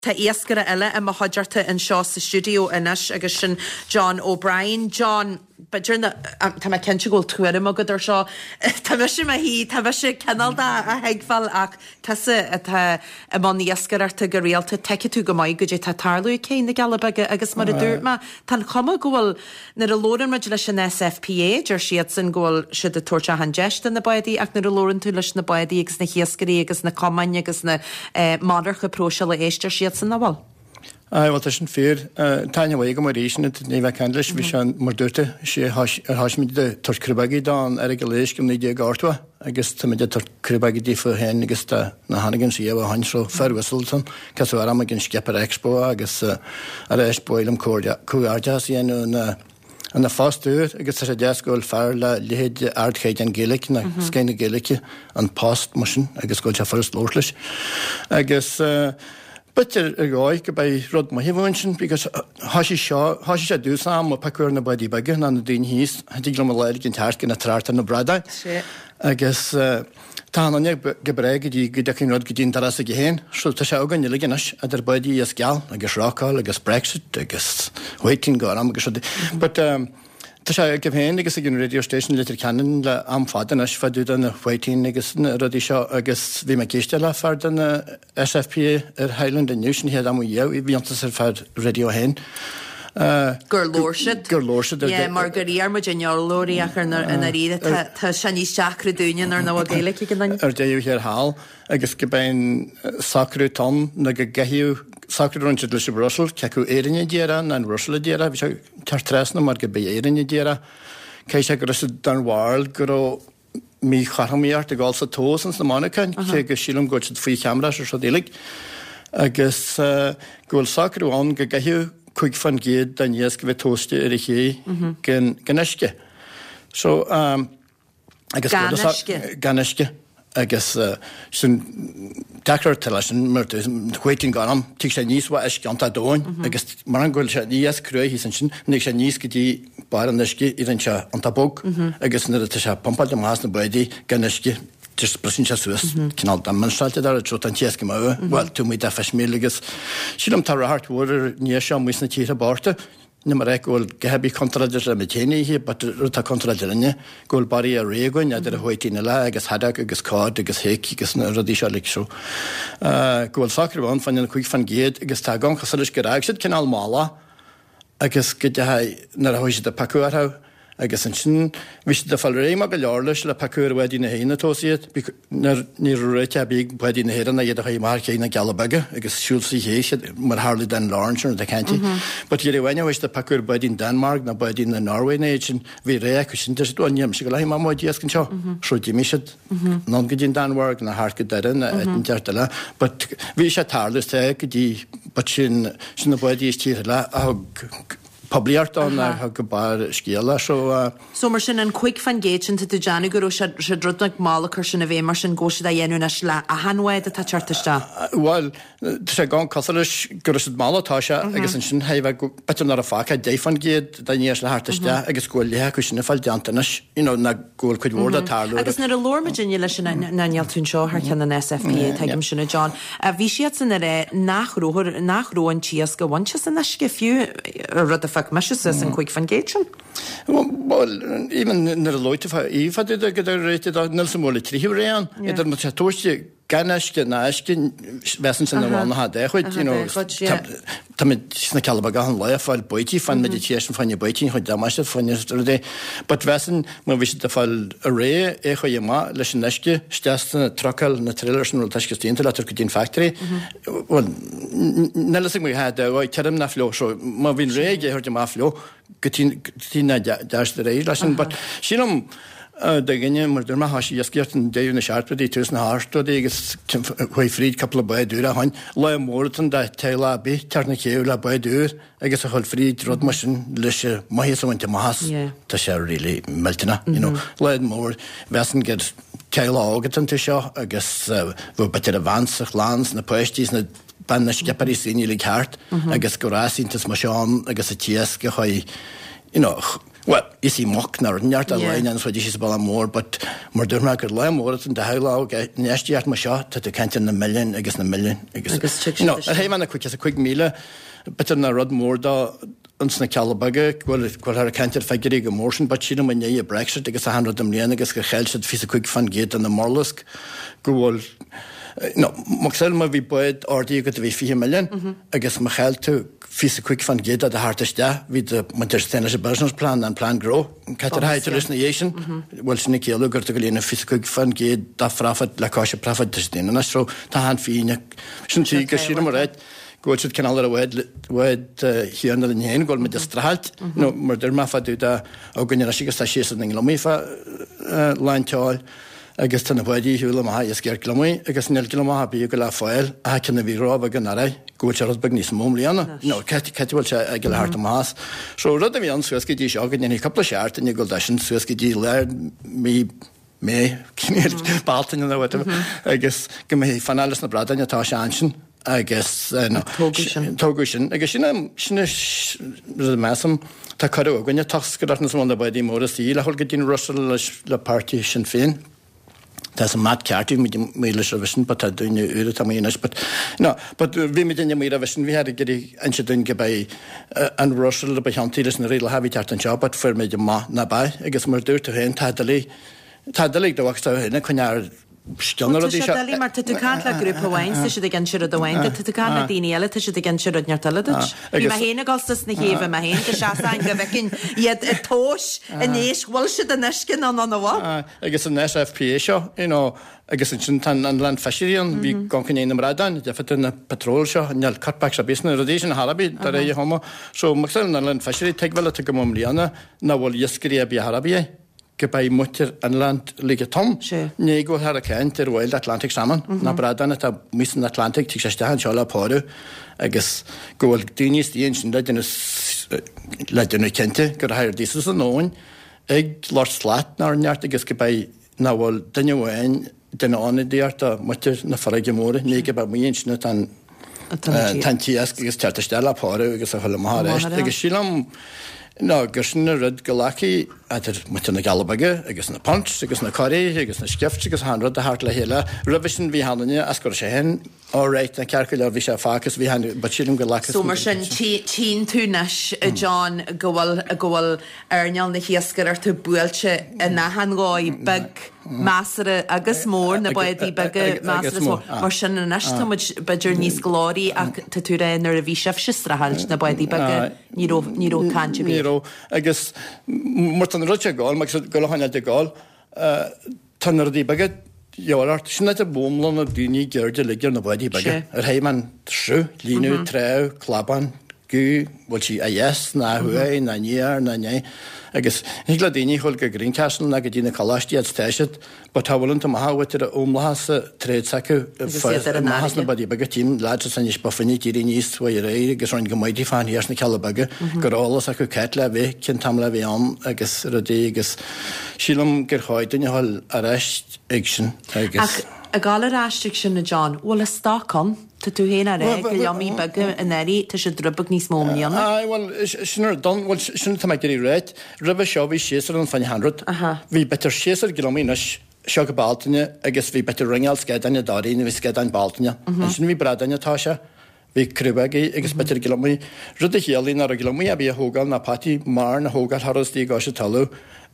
Tá éascara eile a mo haidirta in seo sa studio inis agus sin John O'Brien. John, beidir tá me cinnte ghil tuairim agad ar seo. Tá bheisi me hí, tá bheisi cenalda a heagfáil ach tasa atá am éascararta go réalta teice tú go maiid go dé tá tarlú cé na galabege agus mar a dúirt me tan chuma ghfuil na a lóran meid leis an SFPA gur siad san ghfuil siad a tuairte an deiste na baidí ach na a lóran tú leis na baidí agus na héascarí agus na comaine agus na mádarcha próseala éistir siad san nawal. Wat is een veer. Tanja wegen maar reizen het niet bekendelijk. We zijn maar doorte. Ze has met de torkribagi dan erg lees om niet geartwa. Ik is met de torkribagi die voor hen. Ik is de na hanigen zie je we han zo verwisseld zijn. Ik heb zo waarom ik een schepper expo. Ik is expo ilum koordia zien en de vast deur. Ik is er school verla leed aardheid en gelik na schijne gelikje en past motion. Ik is goed first lordlich. Ik is But go by Rod Mahivunchen because Hashi do some packer na body bagan and the he's Diglam in task in a tart and a brother. I guess Tana Gebreg, Gidakin Rod Gidin Tarasa Gain, so Tashagan, Yeliganish, at their body as gal, I guess Rockall, I guess Brexit, I guess waiting go on. But Tasha gave hen, I guess a radio station little cannon, am fadanash for do than waiting, I guess Radisha, I guess Vimakistella for than SFPA Highland and Nation here, we want to serve radio hen. Gurlórshid. Yeah, Margaret Armagin, your Lori Acker and Arida, Shani Chakra Dunion or no Gaelic. Or do you hear Hal? I guess Gabain Sacre Tom, Nagahu, Sacre Runchid Russell, Kaku Erin Dira and Russell Dira, which are Tartresna, Margabe Erin Dira, Kaisha Grussid Dan Wild, Guru. Me charmiart the also toes and the Monica, take a shilling go to 3 cameras or so they I guess go soccer on Gahu. Quick van geed dan jeske we toastje erige ganeske. So I guess ganeske. I guess some tackler television murder waiting on him. Take Chinese what is ganta doing. I guess Marangol Chinese crew he's in Nick Chinese gedi baraneske irencha on tabok. I guess another tasha pampa de mas na body ganeske. Just presentia Swiss canal demonstrated there at Chotancheski Mau. Well, to me, that fish milligas. She don't have a heart water near Sham Wisna Chita Barta. Namareko Gabi contradicted a Matini here, but Ruta contradicted Gold Barry a Regon, either a white in a lag, as Haddock, as Cod, as Hick, as Radisha Lick show. Gold soccer one, finding a quick fan gate, as Tagon, Casalish Garagsit, Canal Mala. I guess get the high Narahosh the Pacuaro. I guess in Shin, wish the Falrema Galorlish, la Pacur wedding a hen associate, near Reta big wedding a head and I get a high mark in a Galabaga. I guess she'll see he more hardly than Lawrence or the county. But yet, when you wish the Pacur wedding Denmark, no wedding the Norway nation, we reaction just one yam. She go like Mamma Diaskin show. So Jimmy should not get in Denmark and a heart get that in Jartala. But we should hardly say, but shin the body is cheated. Probably art on how goodbye scale so Merson and quick fan gauge into the Janiguru should rudnik Malakers of Emerson go to the Yenunashla a handway the Tachartista. Well, to go on Catholic Gursid Malatasha, I guess in Shin have a better not a fact, a day fan gate, the years Hartista, I guess go Liakush and Faldantanish, not go could word at Tarlo. I guess not a Lord Majinulation and Nanyal Tunshaw, her can an SFPA, take him Shuna John. Vishiats in the Nachro and Chiaska, one chest and a few or Messages and quick fan gauging. Well, even in the Lloyd of Eve, I did get a rated on Nelson Molly Trihuran. It did much a toasty Ganashkin, Nashkin, Vessens and the one had there, Tamit Calabagan, life, while Boiti, fan meditation from your Boiti, who damashed from yesterday. But Vessen, when we should fall array, Echo Yama, Leshineski, Staston, Truckle, and the trailers and Tashkastin, the Laturkidin factory. Well, nothing we had, I tell him that flow, so Marvin Ray, I heard him off flow, Katina dash the ray lesson, but she the Guinea Murderma Hashi Yaskirt and Dave in the Sharp, the Tuesday Harstad, they get way freed couple of boy do that, Loy Morton, that Taylor B, Tarnicula boy do, I guess a whole free road machine, Lisha, Mahis went to Mahas, Tasha really melting, Loy more, Vesson gets Taylor Ogaton to show, I guess, we're better advance of lands and the posties and the Banish Caparis in your heart, I guess Goras into Smashon, I guess a Tieska, Well, is he mock narniart a line and so this ball more, but more derma could lie more than the hell next year my shot to the cant in the million, I guess the million. No, I have a quick meal, better than a rod more da unsna Calabugger, well her canted figure motion, but she don't mean a Brexit, I guess 100 million, I guess the hell should fizz a quick fun gate and the Morlusk go. No, Maxel ma vi bud ordi go to 4 million. I guess Michael to fizz a quick fun gate at the hardest da with the Manchester business plan and plan grow. Cater high to listenation. Well Snicky look to go in a fizz a quick fun gate da frafat la cash profit destin. And so ta hand fi shouldn't see Kashira right. Go to canal wed here under the hen go with the strahalt. No murder mafa do da organization station in Lomifa line tall. I guess to the body who lama is scared kilometer. I guess nil kilometer be a file. I can be rob again. Go to Bignis Momliana. No, Catty will say I get a heart of mass. So rather than Swiski dish in a couple of shards and you go dashing Swiski learn me. May Balton and whatever. I guess give me finalis na brother and Tasha Anshin. I guess no Togushin. I guess the massam Takaro when you talk scartness on the body more see la whole getting Russell la party Sinn Féin. There's a mad carty with English vision, but I don't know but no, but we made in your vision. We had to get incident by and Russell by Hantilis and real habitat and job, but for me, na by I guess more to him, Tadley, the works in a Quanyar. Dali mar tu can't la grŵp o wain, sydd again siarad o wain, tu can't la dini ele, sydd again siarad nyar taladach. Fi ma hyn ag ostas na hefa ma hyn, dy siasa yn gyfecyn, iad y tos, yn eis, wel sydd yn esgyn on o wa. I guess yn nes FPA sio, I guess yn tan an land fishery on, fi goncan ein ymradan, defyd yn y patrol sio, yn yl cutback sa bus na rodis yn harabi, dar ei homo. So magsan an land fishery, teg fel y teg ymwmliana, na wol ysgri abi harabi by mutter and land like Tom. Nego had a can to Wild Atlantic salmon. Na bradan at a miss in Atlantic, Tixastan, Chola Poru. I guess gold dinis the ancient legend Kente, could hire this as a known. Egg Lord Slat, nor nyart, I guess by now, well, then you went, then on the art of mutter na Faragamore, Nega by me ancient and Tantias, I guess Tatastella Poru, I guess a Holomar, I guess Shilam. No, Gershon Red Galaki at Mutton Galabaga, I guess in the punch, I guess in the curry, I guess in the skift, I guess 100 the Hartla Hilla, Revision V. Hanania, Ascor Shahen, all right, and Carcula Visha Farkas, we had but she didn't go like so much and teen to Nash, John Goal, Ernial, the Hiasker to Buelche, and Nahangoy, big master, Agus more, and the boy the big master, Martian and Nash, so much Badger Nis Glory, Tatura and the Revisha Shistra Halch, the boy the big Niro can't you be. I guess Martin Roger Gall, Max Golohan at the Gall, Tanner the Baget, your art, she's not a boomlon of Dini, Gerda, Ligier, nobody, Baget, Heyman, Shrew, Linu, Treu, Claban, Gu, what she, yes, na Hue, na Nier, na Nye. I guess Higladini, Holga Greencastle, Nagadina Kalashti at Stashet, but how will Maha with the Umlahas trade saku for Mahas nobody Bagatim, lads and Buffini, Tiris, where you get on Gamighty fan, here's the Calabaga, got all us a Catla, Kentamla Viam, I guess Rodriguez, Shilum get hoid in your whole arrest action, I guess. A gala restriction na John, well a stock on to hena reg, yummy bugger and eri to should drubuk ni small million. Well, shouldn't done, well, shouldn't make it right. River Shovy chaser on 500. We better chaser Gilominish, Shog Baltania, I guess we better ring else get on your daddy and we get on Baltania. And shouldn't we brad on your Tasha? We Kribagi, I guess better Gilomi. Ruddy Hielin or Gilomi, be a Hogal, na Patty, Marn, Hogal, Harris, the Goshatalu.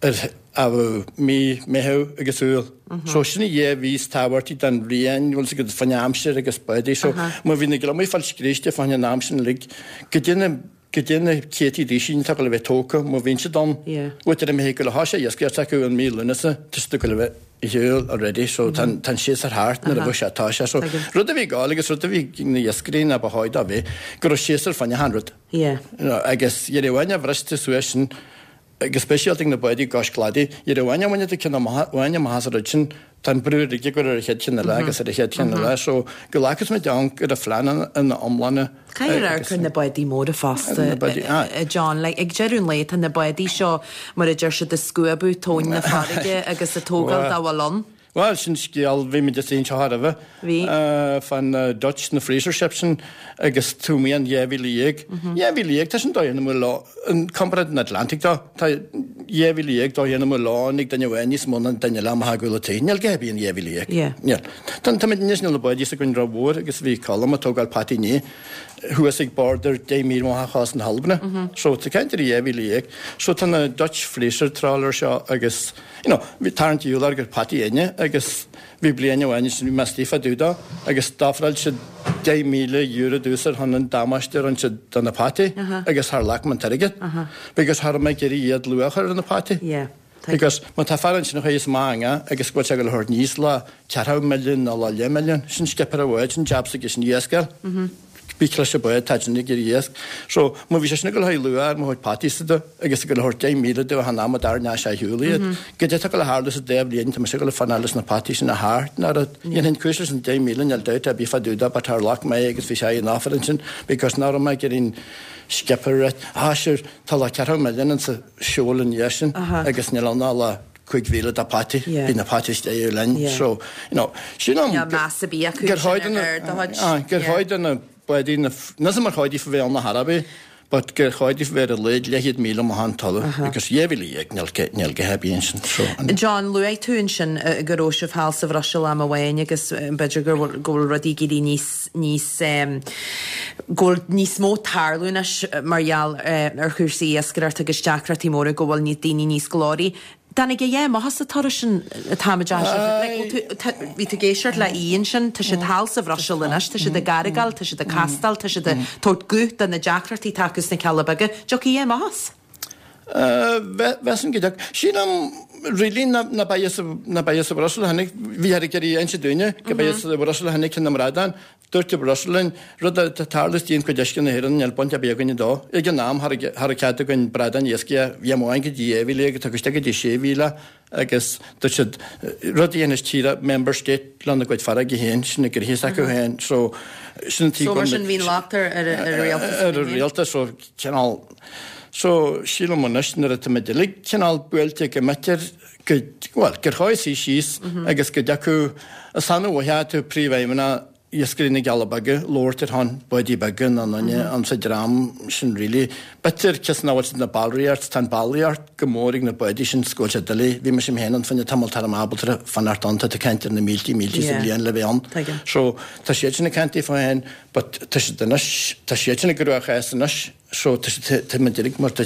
Me meho I guess so shouldn't ye we started and Rian was good for Amshire I guess body so moving the Glammy false Christi for your Amshin League get in a Katie Dishin tackle of a talker moving it on what did I make a hasha yes get and me Lunasa just to go already so tan she's her heart and the bush at Tasha so Rudavi Galligus Rudavi in the screen up a hoid away got a chaser for 100 I guess you when you've rushed to situation especially thing the body gosh gladdy you know when you take when you mahasarichin tan brew the giver a head in the leg as a head in the last so galacus me down get a flan and the omlana can the body more fast John like exgerun late and the body show more just the scuba tone the farige I guess the togal da walon Well, sin scéal bhí me just éon Harveh fan Dutch na Freesershipsin agus túmíon dhéhhíag. Dhéhhíag tá sin dhéanam lá an Comparad na Atlantic tá dhéhhíag dá dhéanam lánig den bhhainní mna daine le ha gola taíal gebíon dhéhhíag. Tá tá níos le buid a gon rahór agus bhí colm a tógáil patiní thuas ag border 10,000 chás an halbna. So tá caiintear dhéhhíag, so tá na Dutch Freeser trálar seo agus bhí tarintúlar gur patí aine agus bhí bliana bhhaine sin bhí mestífa dúda agus dáfrail se 10,000 euro dúsar hanan dámaistear an se donna patí agus th lech man tarigad, begus th me gurí iad luachar an na patí. Because man tá faran sin chééis máanga agus go go le thuir níos le 4 milliún ná le 10 milliún sin skepar a bhid sin jobs agus sin níoscar. Bícla se buid taidirna gur dhéas. So má bhí sena go le luar má chuid patísta agus go le thuir 10,000 dú a ná dar ná sé hiúlaíad. Go dé go le hálas a déobh líon tá se go le fanálas na patí sin na háart ná dhéon cuiir an 10,000 al deit a bí fa dúda ba tar lech mé agus bhí sé an áfarin sin, because ná me gur ín skepar háisiir tal le 4 milliún sa seolalan dhésin agus ní ná le 5,000 a patí bí na patiste é lein. So sin gur háidirna na mar cháidí fa bhéil na Harabé, but gur cháidí bhar a leid lehiad 1,000 má talla, agus dhéhhíag neal go hebíon sin. John, luéid tún sin goróisih há sa bhrasil am a bhhain agus beidir gur rodí gurí níos mó tarlún margheall ar chuirsaí ascarart agus deacratí móra go bhfuil ní daoine níos glórí. Danna go dhéim has tar sin táimeide bhí tú géisiart le íon sin tá sé tal sa bhrasil inas, tá sé de garigal, tá sé de castal, tá sé de tót gut an na deacratí takegus na Ceallabaga. Jo í dhéim has? Wesan go sin am rilí na Baíos Brasil hanig bhí ar gurí ein sé dúine go Baíos Brasil hanig cin amrádan dúirte Brasilin rud a tálas tíon go deiscin na hirann neal bonte begaine dó. I g nám har a ceada gon bradan iescia bhíáin go dhéhhíle agus tuguste go dtí 6,000 agus rudí héananas tíra member state lena goid fara go héin sinna gur híos acu héin so sin tí sin bhín látar ar réalta so ceál. So sílam man nar a medilig cinál builte go metir gur cháisí síos agus go deacu a sanú bhheú príomhhéimena iascrína Ceallabaga lóirtar hán buidí bagan an sa drám sin rilí. Betir ceas náhail na ballíart tan ballíart go mórig na buidí sin scóte dalí, bhí mar sem héan fanna tamiltar am ábaltar fanartanta a ceintir na míltí sa blian le bhéan. So tá sé sinna ceintíí fá hen, but tá sé sinna gurú a chéas so tá medilig mar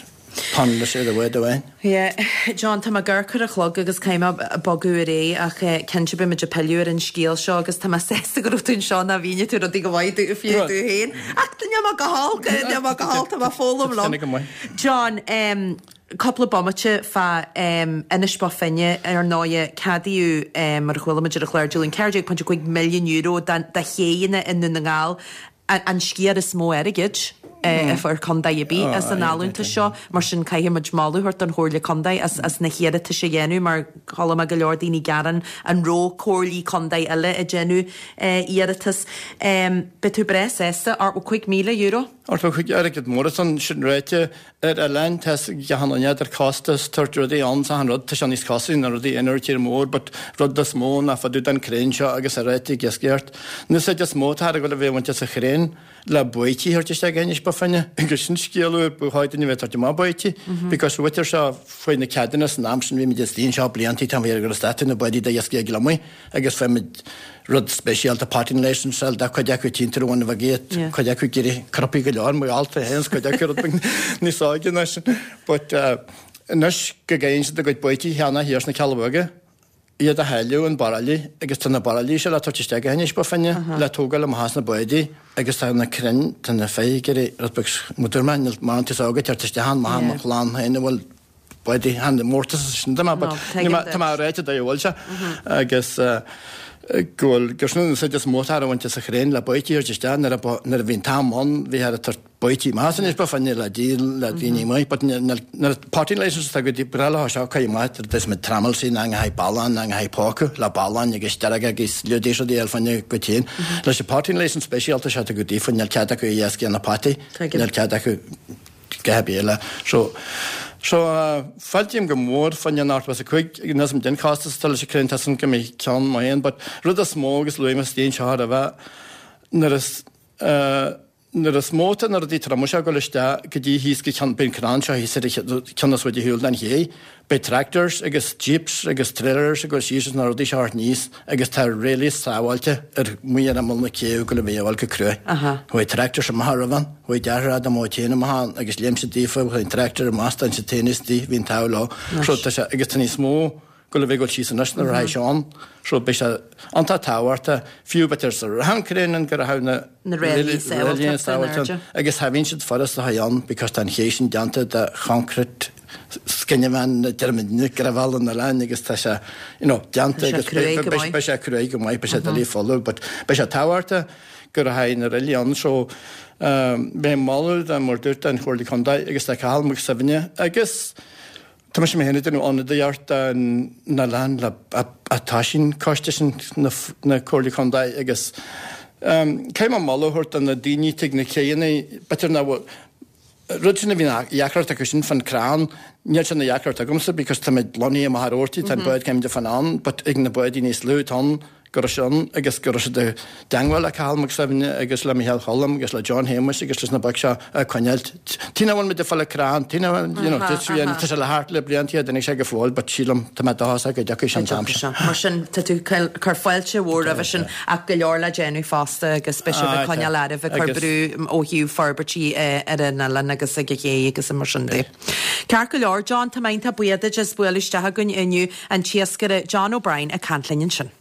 pan sé a bhid a bhain. John, tá gur chur a chlog agus céime bagú ré ach cin be me peúir an scíal seo agus tá sé go tún seo a bhíine tú a dí go bhaidú fiú héin. Ach go hall tá fólam lá. John, coppla bommate fa inis ba finne ar náide cadíú mar chhuiileidir a chléir dúlinn ceirdeag €5 milliún da chéine in na ngáil an sciar is mó airigid. Ar condaibí as an náúnta seo mar sin caiimiid máú hort an thóirla condaid as na chéad tá sé dhéanú mar chola a go leordíní garan an ró cóirlí condaid eile a déanú iiritas. Be tú bres ésta ar €5,000? Ar chuig agad mór an sin réite ar a lein gahanaiad ar costas tuirt rudí an an rud tá se níos cosú na rudí inirtíir mór, but rud a smó na faú an créin seo agus a réiti gesceart. Nu sé de smótá a go le bhéhainte a chréin le buití hirte sé gainis ba fanne gur sin scéalú buáidin bheit má buiti, because witir se foioin na ceannas ná sin bhí de tíon seo bliantí tam gur statin na buidí de jesci glamí agus féimiid rud spéisialt a party nation sel da chuideú tíntarháin a bhgéad chuideú gurí cropí go leir mú alta hés chuideú níosáigen sin, but nus go géins a goid buití heanna híos na Ceallabaga iad a heiliú an baralí agus tanna baralí se le tuirteiste héis ba fanne le tógal am hasna buidí agus tá na crin tan na féigeí rudbegus muúrmain mátas ágad teirteiste han má láán héine bhfuil buidí han mórtas sin tá réite a bhil se agus ggóil gurú sé mótar bhainte a chréin le buitiíir deiste nar a bhín támón bhí ar tar buití másan is ba fanne le díl le daoine mai, nar party leis go dtí brela seo caiimid des me tramal sin an ha ballan an ha pócu le ballan agus deige agus leodéisi díal fanne go tíin. Leis sé party leis an speisialta se go dtí fanneil cead acu dhéasci an na patí neil cead acu gabéile. So So faltim go mór fan an art was a quick nasm den cast still se crent hasan go mé cean maien, but rud a smógus luim a stéin se a bheith nar a smóta nar a dí tra muise go leiste go dtí híos go cean ben crán seo hí ceannas bhid hiúil na hé, be tractors agus jeeps agus trailers a go síos nar a dí seart níos agus tá rélí sáhailte muí am na céú go le méhhail go cruú. Hoi tractor sem Harvan, hoi dearrá am móténa má agus léim se dífa chuin tractor mástan se tennisdí hín tá lá, agus tan ní smó go le bhéh go síos nas na ra seán, so be se antá táhairta fiú betir sa hancréan gur a hana rélí sáhailte agus ha vín siad forras a haán because tá hééis deanta de chancret scinneman na dermidine gur a bhil na lein agus tá se deanta be se cruig go maiid be se lí folú, but be se táhairta gur a ha na réán so bé máú a mar dúirta an chuirlaí chundaid agus tá callmach sa bhine agus Tá sé mé héna denú anna dheart na lean le atáisisin coiste na chuirlaí chundaid agus céim an máúirt an na daoine te na chéanana betar na rudna bhí jaart a sin fan crán, níl sin na jaart a gomsa, because tá méid loní am ortaí tan buid céim de fan an, but ag na buid níos lú tan go sin agus go de dehil a callmach sabine agus le Michael Hollam agus le John Hamish agus leis na bag se chuinealt. Tíhhain mit de fall crán, tí se le hart le blianttí den sé go fáil, but sílam tá dá a go decha sin sam. Mar sin tú chu foiilte bhór a bheit sin ach go leor le déanú fásta agus spe chuine leirh a chubrú ó hiú farbertí ar na le agus a ché agus mar sin dé. Cear go leor John tá mainta buiad just builiste gunn inniu an tíascar John O'Brien a cantlinn sin.